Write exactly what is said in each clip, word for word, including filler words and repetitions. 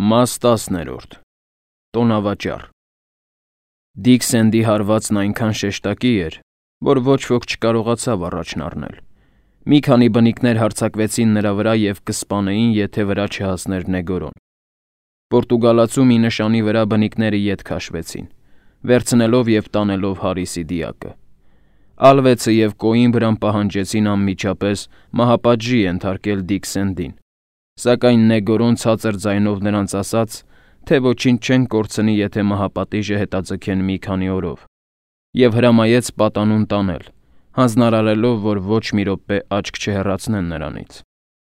Մաս տասներորդ Տոնավաճառ Դիքսենդի հարվածն այնքան շեշտակի էր, որ ոչ ոք չկարողացավ առաջն առնել։ Մի քանի բնիկներ հարձակվեցին նրա վրա և կսպանեին, եթե վրա չհասներ Նեգորոն։ Պորտուգալացու մի նշանի վրա բնիկները ետ քաշվեցին, վերցնելով և տանելով Հարիսի դիակը։ Ալվեցը և Կոիմբրան պահանջեցին անմիջապես մահապատժի ենթարկել Դիքսենդին, սակայն Նեգորոն ցածր ձայնով նրանց ասաց, թե ոչինչ չեն կորցնի, եթե մահապատիժը հետաձգեն մի քանի օրով, և հրամայեց պատանուն տանել, հանձնարարելով, որ ոչ մի րոպե աչք չհեռացնեն նրանից։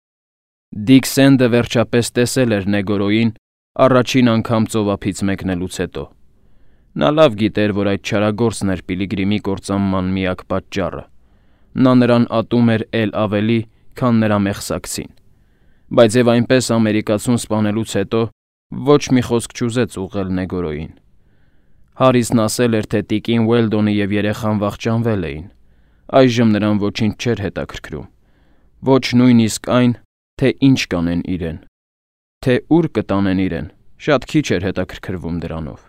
Դիքսենդը վերջապես տեսել էր Նեգորոյին առաջին անգամ ծովափից մեկնելուց հետո։ Նա լավ գիտեր, որ այդ չարագործն էր Պիլիգրիմի կործանման միակ պատճառը։ Նա նրան ատում էր էլ ավելի, քան նրա մեղսակցին։ Բայց և այնպես ամերիկացուն սպանելուց հետո ոչ մի խոսք չուզեց ուղղել Նեգորոյին։ Հարիսն ասել էր, թե տիկին Ուելդոնը և երեխան վախճանվել էին։ Այժմ նրան ոչինչ չէր հետաքրքրում։ Ոչ նույնիսկ այն, թե ինչ կանեն իրեն։ Թե ուր կտանեն իրեն, շատ քիչ էր հետաքրքրվում դրանով։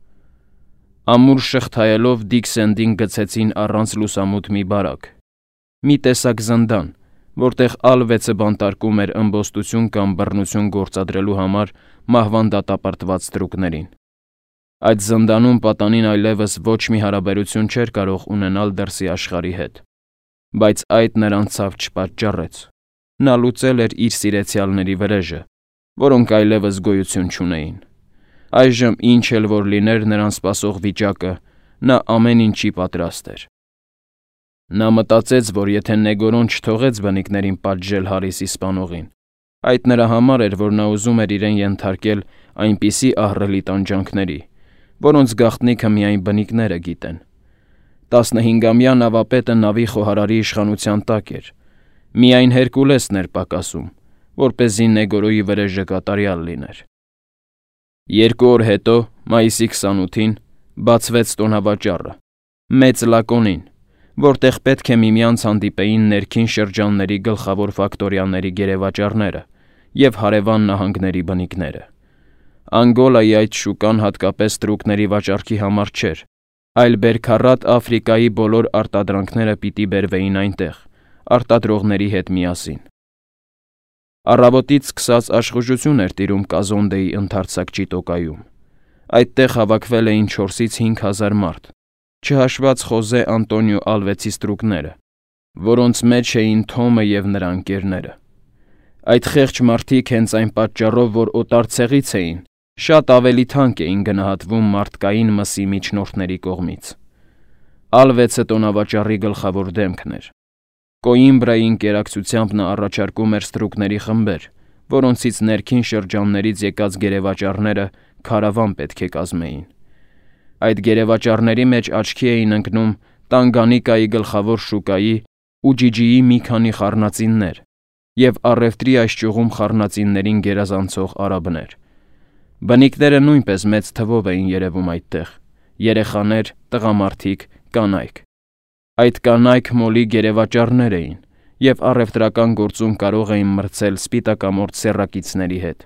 Ամուր շղթայելով Դիքսենդին գցեցին առանց լուսամուտ մի բարակ, մի տեսակ զնդան, որտեղ Ալվեցը բանտարկում էր ըմբոստություն կամ բռնություն գործադրելու համար մահվան դատապարտված ստրուկներին։ Այդ զնդանում պատանին այլևս ոչ մի հարաբերություն չէր կարող ունենալ դրսի աշխարհի հետ, բայց այդ նրան ցավ չպատճառեց։ Նա լուծել էր իր սիրեցյալների վրեժը, որոնք այլևս գոյություն չունեին։ Այժմ ինչ էլ որ լիներ նրան սպասող վիճակը, նա ամեն ինչի պատրաստ էր։ Նա մտածեց, որ եթե Նեգորոն չթողեց բնիկներին պատժել Հարիսի սպանողին, այդ նրա համար էր, որ նա ուզում էր իրեն ենթարկել այնպիսի ահռելի տանջանքների, որոնց գաղտնիքը միայն բնիկները գիտեն։ Տասնհինգամյա նավապետը նավի խոհարարի իշխանության տակ էր։ Միայն Հերկուլեսն էր պակասում, որպեսզի Նեգորոյի վրեժը կատարյալ լիներ։ Երկու օր հետո, մայիսի քսանութին, բացվեց տոնավաճառը, մեծ լակոնին, որտեղ պետք է միմյանց հանդիպեին ներքին շրջանների գլխավոր ֆակտորիաների գերեվաճառները և հարևան նահանգների բնիկները։ Անգոլայի այդ շուկան հատկապես ստրուկների վաճառքի համար չէր, այլ բերքառատ Աֆրիկայի բոլոր արտադրանքները պիտի բերվեին այնտեղ, արտադրողների հետ միասին։ Առավոտից սկսած աշխուժություն էր տիրում Կազոնդեի ընդարձակ ճիտոկայում։ Այդտեղ հավաքվել էին չորսից հինգ հազար մարդ, չհաշված Խոզե Անտոնիո Ալվեցի ստրուկները, որոնց մեջ էին Թոմը և նրա ընկերները։ Այդ խեղճ մարդիկ հենց այն պատճառով, որ օտար ցեղից էին, շատ ավելի թանկ էին գնահատվում մարդկային մսի միջնորդների կողմից։ Ալվեցը տոնավաճառի գլխավոր դեմքն էր։ Կոիմբրայի ընկերակցությամբ նա առաջարկում էր ստրուկների խմբեր, որոնցից ներքին շրջաններից եկած գերեվաճառները քարավան պետք է կազմեին։ Այդ գերեվաճառների մեջ աչքի էին ընկնում Տանգանիկայի գլխավոր շուկայի Ուջիջիի մի քանի խառնածիններ և առևտրի այս ճյուղում խառնածիններին գերազանցող արաբներ։ Բնիկները նույնպես մեծ թվով էին երևում այդտեղ՝ երեխաներ, տղամարդիկ, կանայք։ Այդ կանայք մոլի գերեվաճառներ էին և առևտրական գործում կարող էին մրցել սպիտակամորթ սեռակիցների հետ։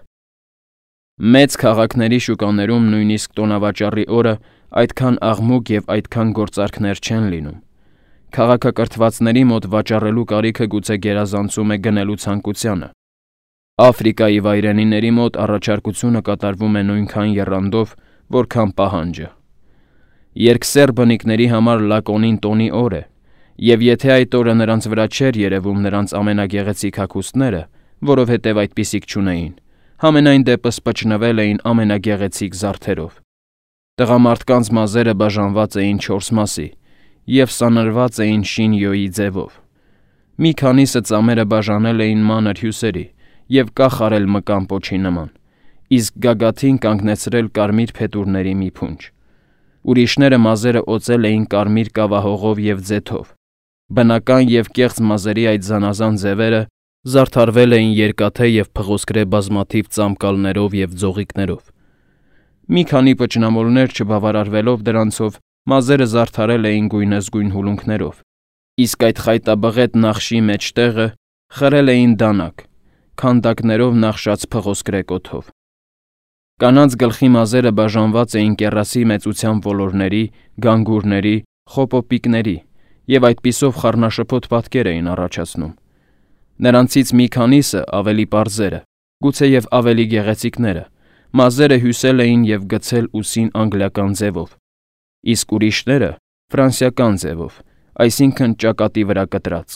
Մեծ քաղաքների շուկաներում նույնիսկ տոնավաճառի օրը այդքան աղմուկ և այդքան գործարքներ չեն լինում։ Քաղաքակրթվածների մոտ վաճառելու կարիքը գուցե գերազանցում է գնելու ցանկությանը։ Աֆրիկայի վայրենիների մոտ առաջարկությունը կատարվում է նույնքան եռանդով, որքան պահանջը։ Երկսեռ բնիկների համար լակոնին տոնի օր է, և եթե այդ օրը նրանց վրա չէր երևում նրանց ամենագեղեցիկ հագուստները, որովհետև այդպիսիք չունեին, համենայն դեպս պճնվել էին ամենագեղեցիկ զարդերով։ Տղամարդկանց մազերը բաժանված էին չորս մասի և սանրված էին շինյոյի ձևով։ Մի քանիսը ծամերը բաժանել էին մանր հյուսերի և կախ արել մկան պոչի նման, իսկ գագաթին կանգնեցրել կարմիր փետուրների մի փունջ։ Ուրիշները մազերը օծել էին կարմիր կավահողով և ձեթով։ Բնական և կեղծ մազերի այդ զանազան ձևերը զարդարվել էին երկաթե և փղոսկրե բազմաթիվ ծամկալներով և ձողիկներով։ Մի քանի պճնամոլներ չբավարարվելով դրանցով, մազերը զարդարել էին գույնզգույն հուլունքներով, իսկ այդ խայտաբղետ նախշի մեջտեղը խրել էին դանակ, քանդակներով նախշած փղոսկրե կոթով։ Կանանց գլխի մազերը բաժանված էին կեռասի մեծության ոլորների, գանգուրների, խոպոպիկների և այդպիսով խառնաշփոթ պատկեր էին առաջացնում։ Նրանցից մի քանիսը ավելի պարզերը, գուցեև ավելի գեղեցիկները, մազերը հյուսել էին և գցել ուսին անգլիական ձևով, իսկ ուրիշները՝ ֆրանսիական ձևով, այսինքն ճակատի վրա կտրած։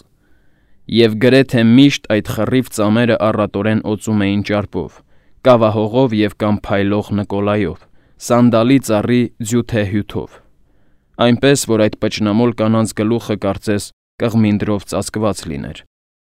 Եվ գրեթե միշտ այդ խռիվ ծամերը առատորեն օծում էին ճարպով, կավահողով և կամ փայլող նկոլայով, սանդալի ծառի ձյութե-հյութով, այնպես, որ այդ պճնամոլ կանանց գլուխը կարծես կղմինդրով ծածկված լիներ։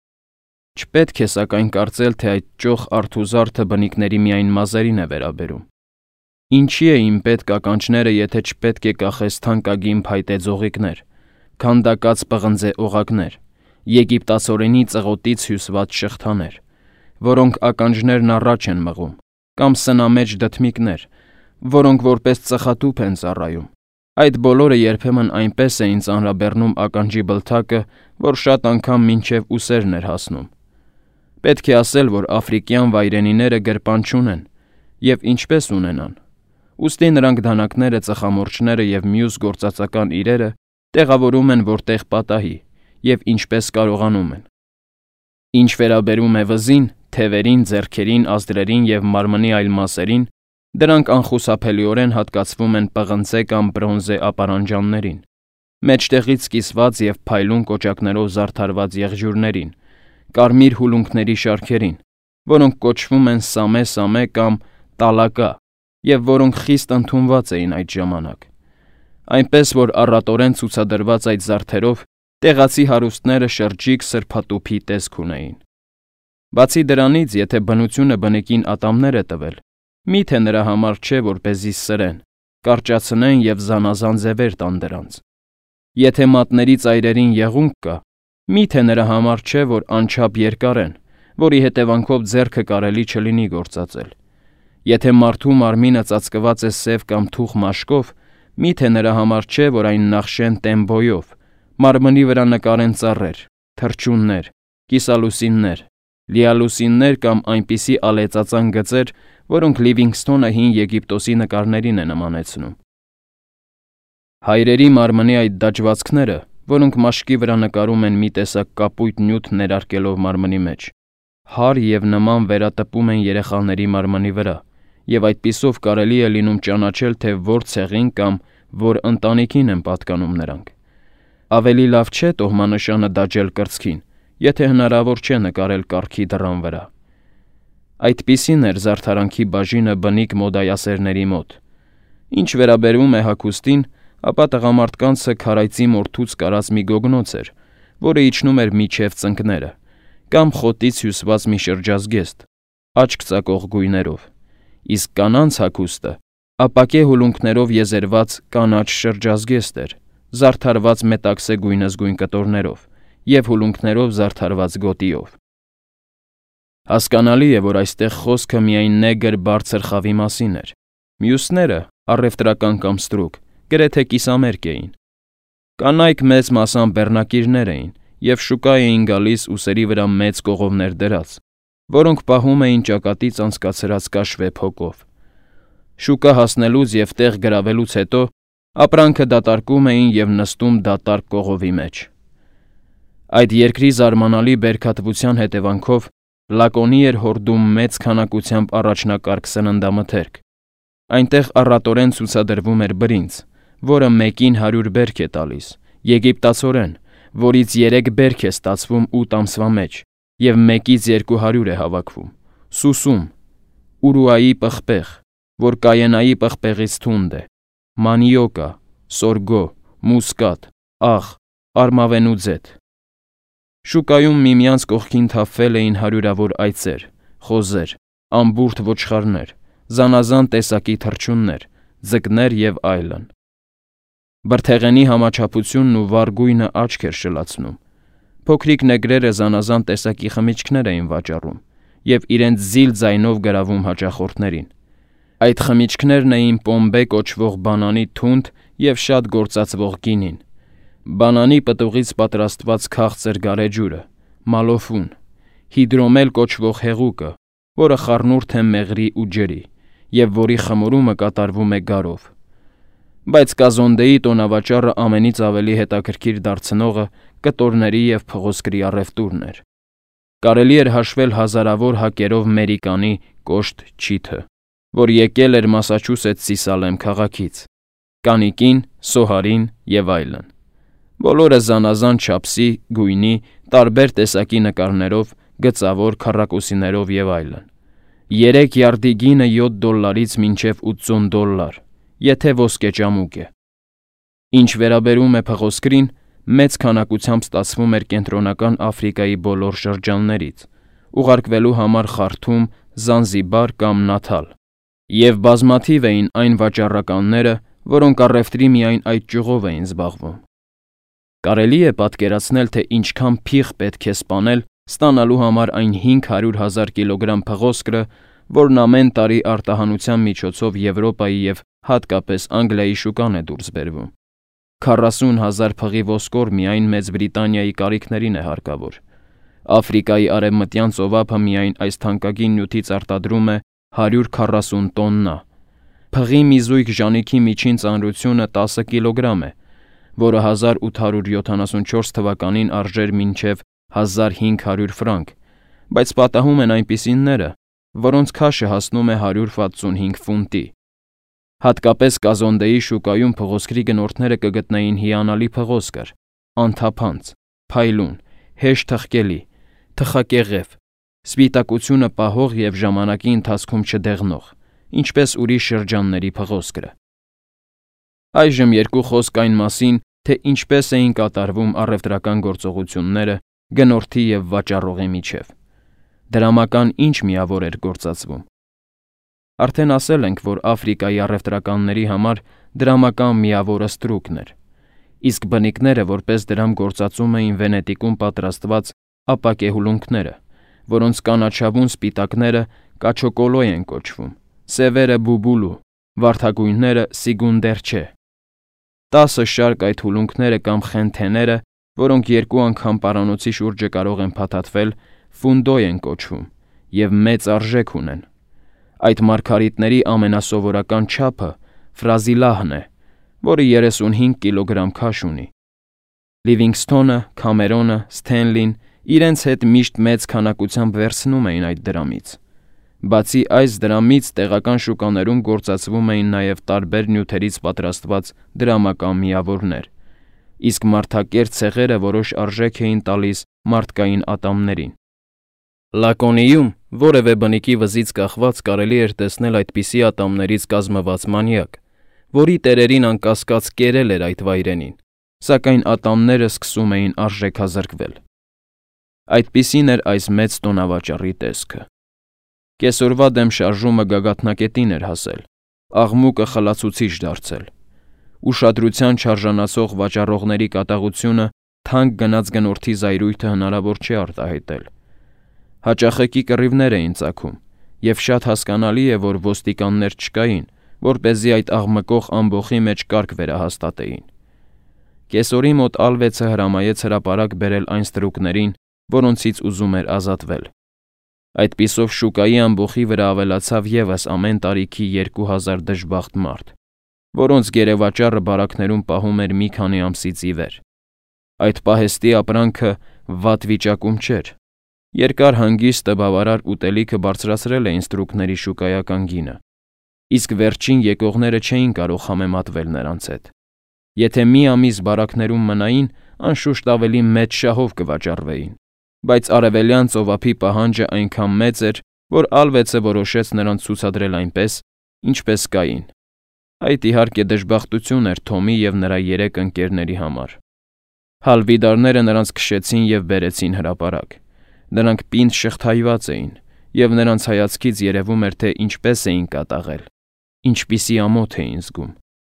Չպետք է սակայն կարծել, թե այդ ճոխ արթուզարդը բնիկների միայն մազերին է վերաբերում։ Ինչի էին պետք ականջները, եթե չպետք է կախես թանկագին փայտե ձողիկներ, քանդակած պղնձե օղակներ, եգիպտացորենի ծղոտից հյուսված շղթաներ, որոնք ականջներն առաջ են մղում, կամ սնամեջ դդմիկներ, որոնք որպես ծխատուփ են ծառայում։ Այդ բոլորը երբեմն այնպես էին ծանրաբեռնում ականջի բլթակը, որ շատ անգամ մինչև ուսերն էր հասնում։ Պետք է ասել, որ աֆրիկյան վայրենիները գրպան չունեն, և ինչպես ունենան։ Ուստի նրանք դանակները, ծխամորճները և մյուս գործածական իրերը տեղավորում են որտեղ պատահի և ինչպես կարողանում են։ Ինչ վերաբերում է վզին, թևերին, ձեռքերին, ազդրերին և մարմնի այլ մասերին, դրանք անխուսափելիորեն հատկացվում են պղնձե կամ բրոնզե ապարանջաններին, մեջտեղից կիսված և փայլուն կոճակներով զարդարված եղջյուրներին, կարմիր հուլունքների շարքերին, որոնք կոչվում են սամե-սամե կամ տալակա և որոնք խիստ ընդունված էին այդ ժամանակ։ Այնպես որ առատորեն ցուցադրված այդ զարդերով տեղացի հարուստները շրջիկ սրբատուփի տեսք ունեին։ Բացի դրանից, եթե բնությունը բնիկին ատամներ է տվել, մի՞թե նրա համար չէ, որպեսզի սրեն, կարճացնեն և զանազան ձևեր տան դրանց։ Եթե մատների ծայրերին եղունգ կա, մի՞թե նրա համար չէ, որ անչափ երկար են, որի հետևանքով ձեռքը կարելի չլինի գործածել։ Եթե մարդու մարմինը ծածկված է սև կամ թուխ մաշկով, մի՞թե նրա համար չէ, որ այն նախշեն տեմբոյով, մարմնի վրա նկարեն ծառեր, թռչուններ, կիսալուսիններ, լիալուսիններ կամ այնպիսի ալեծածան գծեր, որոնք Լիվինգսթոնը հին Եգիպտոսի նկարներին է նմանեցնում։ Հայրերի մարմնի այդ դաջվածքները, որոնք մաշկի վրա նկարում են մի տեսակ կապույտ նյութ ներարկելով մարմնի մեջ, հար և նման վերատպում են երեխաների մարմնի վրա, և այդպիսով կարելի է լինում ճանաչել, թե որ ցեղին կամ որ ընտանիքին են պատկանում նրանք։ Ավելի լավ չէ տոհմանշանը դաջել կրծքին, եթե հնարավոր չէ նկարել կառքի դռան վրա։ Այդպիսին էր զարդարանքի բաժինը բնիկ մոդայասերների մոտ։ Ինչ վերաբերում է հագուստին, ապա տղամարդկանցը քարայծի մորթուց կարած մի գոգնոց էր, որը իջնում էր մինչև ծնկները, կամ խոտից հյուսված մի շրջազգեստ, աչք ծակող գույներով, իսկ կանանց հագուստը ապակե հուլունքներով եզերված կանաչ շրջազգեստ էր, զարդարված մետաքսե գույնզգույն կտորներով և հուլունքներով զարդարված գոտիով։ Հասկանալի է, որ այստեղ խոսքը միայն նեգր բարձր խավի մասին էր։ Մյուսները, առևտրական կամ ստրուկ, գրեթե կիսամերկ էին։ Կանայք մեծ մասամբ բեռնակիրներ էին և շուկա էին գալիս ուսերի վրա մեծ կողովներ դրած, որոնք պահում էին ճակատից անցկացրած կաշվե փոկով։ Շուկա հասնելուց և տեղ գրավելուց հետո ապրանքը դատարկում էին և նստում դատարկ կողովի մեջ։ Այդ երկրի զարմանալի բերքատվության հետևանքով Լակոնի էր հորդում մեծ քանակությամբ առաջնակարգ սննդամթերք։ Այնտեղ առատորեն ցուցադրվում էր բրինձ, որը մեկին հարյուր բերք է տալիս, եգիպտացորեն, որից երեք բերք է ստացվում ութ ամսվա մեջ, և մեկից երկու հարյուր է հավաքվում, սուսում, ուրուայի պղպեղ, որ կաենայի պղպեղից թունդ է, մանիոկա, սորգո, մուսկատ, աղ, արմավենու ձեթ։ Շուկայում միմյանց կողքին թափվել էին հարյուրավոր այծեր, խոզեր, ամբուրդ ոչխարներ, զանազան տեսակի թռչուններ, ձկներ և այլն։ Բրդեղենի համաչափությունն ու վառ գույնը աչք էր շլացնում։ Փոքրիկ նեգրերը զանազան տեսակի խմիչքներ էին վաճառում և իրենց զիլ ձայնով գրավում հաճախորդներին։ Այդ խմիչքներն էին պոմբե կոչվող բանանի թունդ և շատ գործածվող գինին, բանանի պտուղից պատրաստված քաղցր գարեջուրը, մալոֆուն, հիդրոմել կոչվող հեղուկը, որը խառնուրդ է մեղրի ու ջրի, և որի խմորումը կատարվում է գարով։ Բայց Կազոնդեի տոնավաճառը ամենից ավելի հետաքրքիր դարձնողը կտորների և փղոսկրի առևտուրն էր։ Կարելի էր հաշվել հազարավոր հակերով Մերիկանի կոշտ չիթը, որ եկել էր Մասաչուսեթսի Սալեմ քաղաքից, կանիկին, սոհարին և այլն։ Բոլորը զանազան չափսի, գույնի, տարբեր տեսակի նկարներով, գծավոր, քառակուսիներով և այլն։ Երեք յարդի գինը յոթ դոլարից մինչև ութսուն դոլար, եթե ոսկեճամուկ է։ Ինչ վերաբերում է փղոսկրին, մեծ քանակությամբ ստացվում էր Կենտրոնական Աֆրիկայի բոլոր շրջաններից, ուղարկվելու համար Խարթում, Զանզիբար կամ Նաթալ, և բազմաթիվ էին այն վաճառականները, որոնք առևտրի միայն այդ ճյուղով էին զբաղվում։ Կարելի է պատկերացնել, թե ինչքան փիղ պետք է սպանել ստանալու համար այն հինգ հարյուր հազար կիլոգրամ փղոսկրը, որն ամեն տարի արտահանության միջոցով Եվրոպայի և հատկապես Անգլիայի շուկան է դուրս բերվում։ Քառասուն հազար փղի ոսկոր միայն Մեծ Բրիտանիայի կարիքներին է հարկավոր։ Աֆրիկայի արևմտյան ծովափը միայն այս թանկագին նյութից արտադրում է հարյուր քառասուն տոննա։ Փղի մի զույգ ժանիքի միջին ծանրությունը տասը կիլոգրամ է, որը հազար ութ հարյուր յոթանասունչորս թվականին արժեր մինչև հազար հինգ հարյուր ֆրանկ, բայց պատահում են այնպիսիները, որոնց քաշը հասնում է հարյուր վաթսունհինգ ֆունտի։ Հատկապես Կազոնդեի շուկայում փղոսկրի գնորդները կգտնեին հիանալի փղոսկր, անթափանց, փայլուն, հեշտ թխկելի, թխակեղև, սպիտակությունը պահող և ժամանակի ընթացքում չդեղնող, ինչպես ուրիշ շրջանների փղոսկրը։ Այժմ երկու խոսք այն մասին, թե ինչպես էին կատարվում առևտրական գործողությունները գնորդի և վաճառողի միջև։ Դրամական ինչ միավոր էր գործածվում։ Արդեն ասել ենք, որ Աֆրիկայի առևտրականների համար դրամական միավորը ստրուկն էր, իսկ բնիկները որպես դրամ գործածում էին Վենետիկում պատրաստված ապակեհուլունքները, որոնց կանաչավուն սպիտակները կաչոկոլո են կոչվում, սևերը բուբուլու, վարդագույնները սիգունդերչե։ Տասը շարք այդ հուլունքները կամ խենթեները, որոնք երկու անգամ պարանոցի շուրջը կարող են փաթաթվել, ֆունդո են կոչվում և մեծ արժեք ունեն։ Այդ մարգարիտների ամենասովորական չափը ֆրազիլահն է, որը երեսունհինգ կիլոգրամ քաշ ունի։ Լիվինգսթոնը, Քամերոնը, Սթենլին իրենց հետ միշտ մեծ քանակությամբ վերցնում էին այդ դրամից։ Բացի այս դրամից տեղական շուկաներում գործածվում էին նաև տարբեր նյութերից պատրաստված դրամական միավորներ, իսկ մարդակերտ ցեղերը որոշ արժեք էին տալիս մարդկային ատամներին։ Լակոնիում որևէ բնիկի վզից կախված կարելի էր տեսնել այդպիսի ատամներից կազմված մանյակ, որի տերերին անկասկած կերել էր այդ վայրենին, սակայն ատամները սկսում էին արժեքազրկվել։ Այդպիսին էր այս մեծ տոնավաճառի տեսքը։ Կեսօրվա դեմ շարժումը գագաթնակետին էր հասել, աղմուկը խլացուցիչ դարձել։ Ուշադրության չարժանացող վաճառողների կատաղությունը թանկ գնած գնորդի զայրույթը հնարավոր չէ արտահայտել։ Հաճախակի կռիվներ էին ծագում, և շատ հասկանալի է, որ ոստիկաններ չկային, որպեսզի այդ աղմկող ամբոխի մեջ կարգ վերահաստատեին։ Կեսօրի մոտ Ալվեցը հրամայեց հրապարակ բերել այն ստրուկներին, որոնցից ուզում էր ազատվել։ Այդպիսով շուկայի ամբոխի վրա ավելացավ ևս ամեն տարիքի երկու հազար դժբախտ մարդ, որոնց գերեվաճառը բարակներում պահում էր մի քանի ամսից ի վեր։ Այդ պահեստի ապրանքը վատ վիճակում չէր։ Երկար հանգիստը բավարար ուտելիքը բարձրացրել էին ստրուկների շուկայական գինը, իսկ վերջին եկողները չէին կարող համեմատվել նրանց հետ։ Եթե մի ամիս բարակներում մնային, անշուշտ ավելի մեծ շահով կվաճառվեին, բայց արևելյան ծովափի պահանջը այնքան մեծ էր, որ Ալվեցը որոշեց նրանց ցուցադրել այնպես, ինչպես կային։ Այդ իհարկե դժբախտություն էր Թոմի և նրա երեք ընկերների համար։ Հալվիդարները նրանց քշեցին և բերեցին հրապարակ։ Նրանք պինդ շղթայված էին, և նրանց հայացքից երևում էր, թե ինչպես էին կատաղել, ինչպիսի ամոթ էին զգում։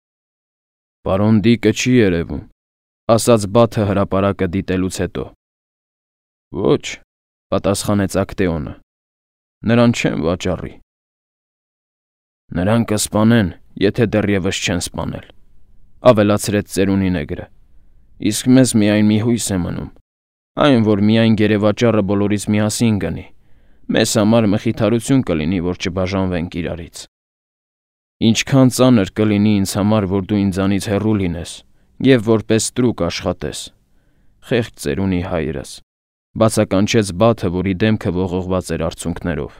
«Պարոն Դիկը չի երևում», ասաց Բաթը հրապարակը դիտելուց հետո։ «Ոչ», պատասխանեց Ակտեոնը, նրան չեմ վաճառի։ «Նրան կսպանեն, եթե դեռևս չեն սպանել», ավելացրեց ծերունի նեգրը։ «Իսկ մեզ միայն մի հույս է մնում, այն, որ միայն գերեվաճառը բոլորից միասին գնի, մեզ համար մխիթարություն կլինի, որ չբաժանվենք իրարից»։ Ինչքան ծանր կլինի ինձ համար, որ դու ինձանից հեռու լինես և որպես ստրուկ աշխատես, խեղճ ծերունի հայրս, բացականչեց Բաթը, որի դեմքը ողողված էր արցունքներով։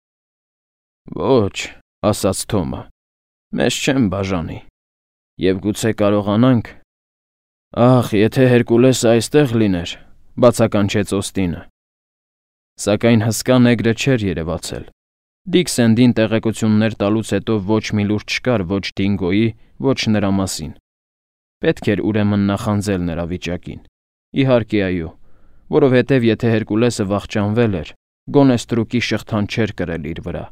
Ոչ, ասաց Թոմը, մեզ չեմ բաժանի, և գուցե կարողանանք… Ախ, եթե Հերկուլեսը այստեղ լիներ, բացականչեց Օստինը։ Սակայն հսկա նեգրը չէր երևացել։ Դիք Սենդին տեղեկություններ տալուց հետո ոչ մի լուր չկար ոչ Դինգոյի, ոչ նրա մասին։ Պետք էր ուրեմն նախանձել նրա վիճակին։ Իհարկե այո, որովհետև եթե Հերկուլեսը վախճանվել էր, գոնե ստրուկի շղթան չէր կրել իր վրա։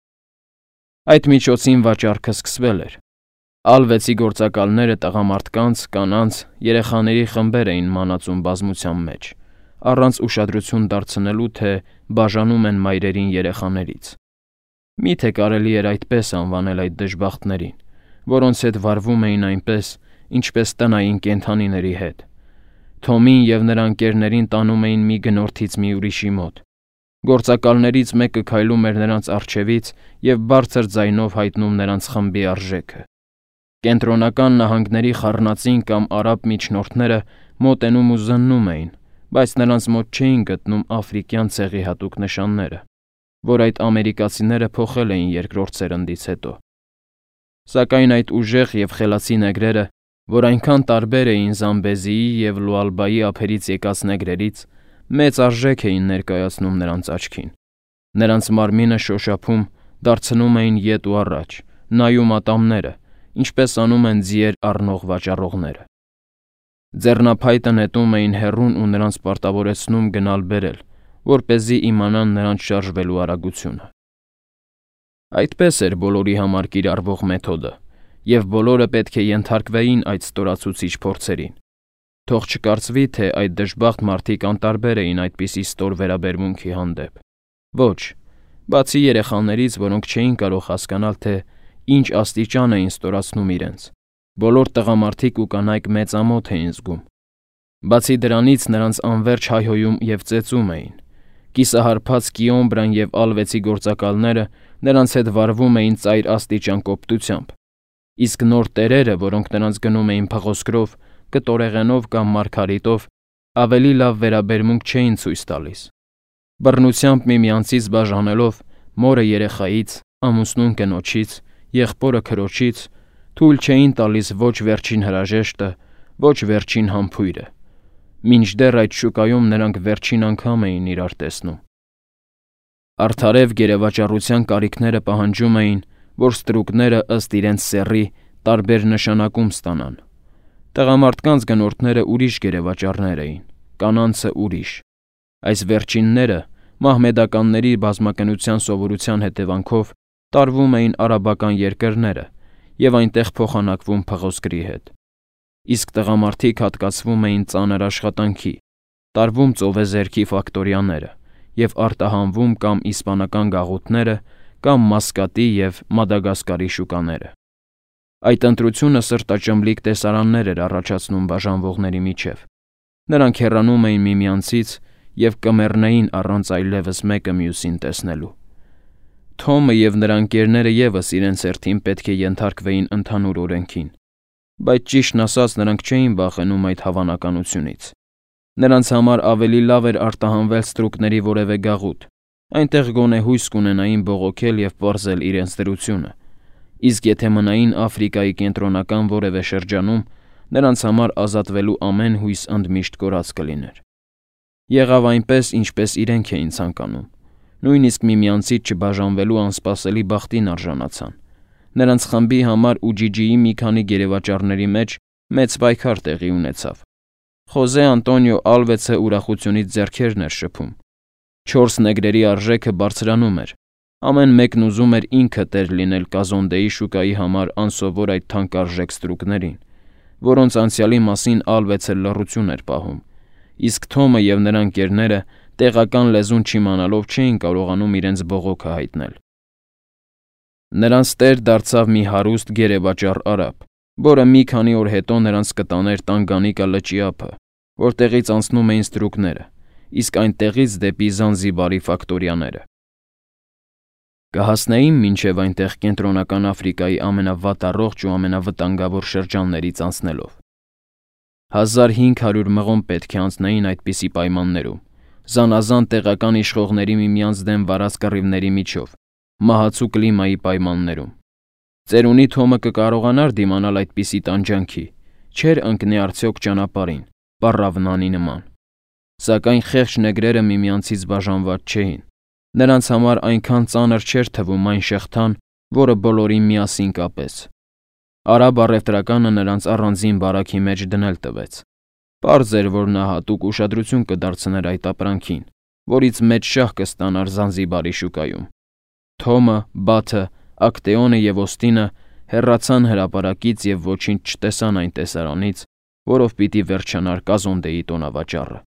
Այդ միջոցին վաճառքը սկսվել էր։ Ալվեցի գործակալները տղամարդկանց, կանանց, երեխաների խմբեր էին մանածում բազմության մեջ, առանց ուշադրություն դարձնելու, թե բաժանում են մայրերին երեխաներից։ Միթե կարելի էր այդպես անվանել այդ դժբախտներին, որոնց հետ վարվում էին այնպես, ինչպես տնային կենդանիների հետ։ Թոմին և նրա ընկերներին տանում էին մի գնորդից մի ուրիշի մոտ։ Գործակալներից մեկը քայլում էր նրանց առջևից և բարձր ձայնով հայտնում նրանց խմբի արժեքը։ Կենտրոնական նահանգների խառնածին կամ արաբ միջնորդները մոտենում ու զննում էին, բայց նրանց մոտ չէին գտնում աֆրիկյան ցեղի հատուկ նշանները, որ այդ ամերիկացիները փոխել էին երկրորդ սերնդից հետո։ Սակայն այդ ուժեղ և խելացի նեգրերը, որ այնքան տարբեր էին Զամբեզիի և Լուալբայի ափերից եկած նեգրերից, մեծ արժեք էին ներկայացնում նրանց աչքին։ Նրանց մարմինը շոշափում, դարձնում էին ետ ու առաջ, նայում ատամները, ինչպես անում են ձիեր առնող վաճառողները։ Ձեռնափայտը նետում էին հեռուն ու նրանց պարտավորեցնում գնալ-բերել, որպեսզի իմանան նրանց շարժվելու արագությունը։ Այդպես էր բոլորի համար կիրառվող մեթոդը, և բոլորը պետք է ենթարկվեին այդ ստորացուցիչ փորձերին։ Թող չկարծվի, թե այդ դժբախտ մարդիկ անտարբեր էին այդպիսի ստոր վերաբերմունքի հանդեպ։ Ոչ, բացի երեխաներից, որոնք չէին կարող հասկանալ, թե ինչ աստիճան էին ստորացնում իրենց, բոլոր տղամարդիկ ու կանայք մեծամոտ էին զգում։ Բացի դրանից նրանց անվերջ հայհոյում և ծեծում էին։ Կիսահարբած Կիոմբրան և ալվեցի գործակալները նրանց հետ վարվում էին ծայր աստիճան կոպտությամբ, իսկ նոր տերերը, որոնք նրանց գնում էին փղոսկրով, կտորեղենով կամ մարգարիտով, ավելի լավ վերաբերմունք չէին ցույց տալիս։ Բռնությամբ միմյանցից բաժանելով, մորը երեխայից, ամուսնուն կնոջից, եղբորը քրոջից, թույլ չէին տալիս ոչ վերջին հրաժեշտը, ոչ վերջին համբույրը, մինչդեռ այդ շուկայում նրանք վերջին անգամ էին իրար տեսնում։ Արդարև գերեվաճառության կարիքները պահանջում էին, որ ստրուկները ըստ իրենց սեռի տարբեր նշանակում ստանան։ Տղամարդկանց գնորդները ուրիշ գերեվաճառներ էին, կանանցը ուրիշ։ Այս վերջինները մահմեդականների բազմակնության սովորության հետևանքով տարվում էին արաբական երկրները և այնտեղ փոխանակվում փղոսկրի հետ։ Իսկ տղամարդիկ հատկացվում էին ծանր աշխատանքի, տարվում ծովեզերքի ֆակտորիաները և արտահանվում կամ իսպանական գաղութները, կամ Մասկատի և Մադագասկարի շուկաները։ Այդ ընտրությունը սրտաճմլիկ տեսարաններ էր առաջացնում բաժանվողների միջև։ Նրանք հեռանում էին միմյանցից և կմեռնեին առանց այլևս մեկը մյուսին տեսնելու։ Թոմը և նրա ընկերները ևս իրենց հերթին պետք է ենթարկվեին ընդհանուր օրենքին, բայց ճիշտն ասած նրանք չէին վախենում այդ հավանականությունից։ Նրանց համար ավելի լավ էր արտահանվել ստրուկների որևէ գաղութ, այնտեղ գոնե հույս կունենային բողոքել և պարզել իրենց դրությունը, իսկ եթե մնային Աֆրիկայի կենտրոնական որևէ շրջանում, նրանց համար ազատվելու ամեն հույս ընդմիշտ կորած կլիներ։ Եղավ այնպես, ինչպես իրենք էին ցանկանում, նույնիսկ միմյանցից չբաժանվելու անսպասելի բախտին արժանացան։ Նրանց խմբի համար Ուջիջիի մի քանի գերեվաճառների մեջ մեծ պայքար տեղի ունեցավ։ Խոզե Անտոնիո Ալվեցը ուրախությունից ձեռքերն էր շփում։ Չորս նեգրերի արժեքը բարձրանում էր։ Ամեն մեկն ուզում էր ինքը տեր լինել Կազոնդեի շուկայի համար անսովոր այդ թանկարժեք ստրուկներին, որոնց անցյալի մասին Ալվեցը լռություն էր պահում, իսկ Թոմը և նրա ընկերները տեղական լեզուն չիմանալով չէին կարողանում իրենց բողոքը հայտնել։ Նրանց տեր դարձավ մի հարուստ գերեվաճառ արաբ, որը մի քանի օր հետո նրանց կտաներ Տանգանիկա լճի ափը, որտեղից անցնում էին ստրուկները, իսկ այնտեղից դեպի Զանզիբարի ֆակտորիաները։ Կհասնեին մինչև այնտեղ Կենտրոնական Աֆրիկայի ամենավատառողջ ու ամենավտանգավոր շրջաններից անցնելով։ Հազար հինգ հարյուր մղոն պետք է անցնեին այդպիսի պայմաններում, զանազան տեղական իշխողների միմյանց դեմ վարած կռիվների միջով, մահացու կլիմայի պայմաններում։ Ծերունի Թոմը կկարողանար դիմանալ այդպիսի տանջանքի, չէր ընկնի արդյոք ճանապարհին, պառավնանի նման։ Սակայն խեղճ նեգրերը միմյանցից բաժանված չէին։ Նրանց համար այնքան ծանր չէր թվում այն շղթան, որը բոլորին միասին կապեց։ Արաբ առևտրականը նրանց առանձին բարաքի մեջ դնել տվեց։ Պարզ էր, որ նա հատուկ ուշադրություն կդարձներ այդ ապրանքին, որից մեծ շահ կստանար Զանզիբարի շուկայում։ Թոմը, Բաթը, Ակտեոնը և Ոստինը հեռացան հրապարակից և ոչինչ չտեսան այն տեսարանից, որով պիտի վերջանար Կազոնդեի տոնավաճառը։